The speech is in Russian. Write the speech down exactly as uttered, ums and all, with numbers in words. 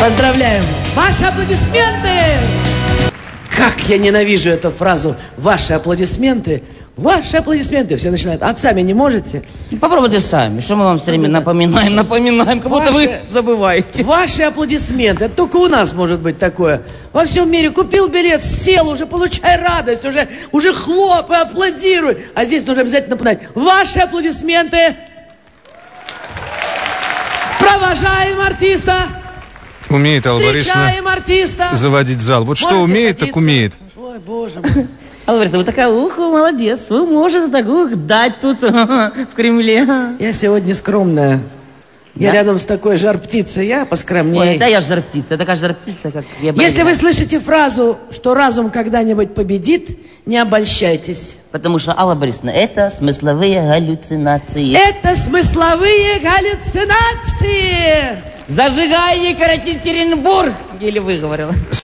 Поздравляем! Ваши аплодисменты! Как я ненавижу эту фразу «ваши аплодисменты». Ваши аплодисменты. Все начинают. А сами не можете? Попробуйте сами. Что мы вам все время напоминаем, напоминаем, как будто вы забываете. Ваши аплодисменты. Это только у нас может быть такое. Во всем мире купил билет, сел, уже получай радость, уже, уже хлопай, аплодируй. А здесь нужно обязательно напоминать. Ваши аплодисменты. Провожаем артиста. Умеет Алла Борисовна артиста. заводить зал. Вот что умеет, так умеет. Ой, боже мой. Алла Борисовна, вы такая, ух, молодец, вы можете так, ух, дать тут в Кремле. Я сегодня скромная. Я Да? рядом с такой жар-птицей, я поскромнее. Ой, да я жар-птица, такая жар-птица, как я. Если вы слышите фразу, что разум когда-нибудь победит, не обольщайтесь. Потому что, Алла Борисовна, это смысловые галлюцинации. Это смысловые галлюцинации! Зажигай, Екатеринбург! Еле выговорила.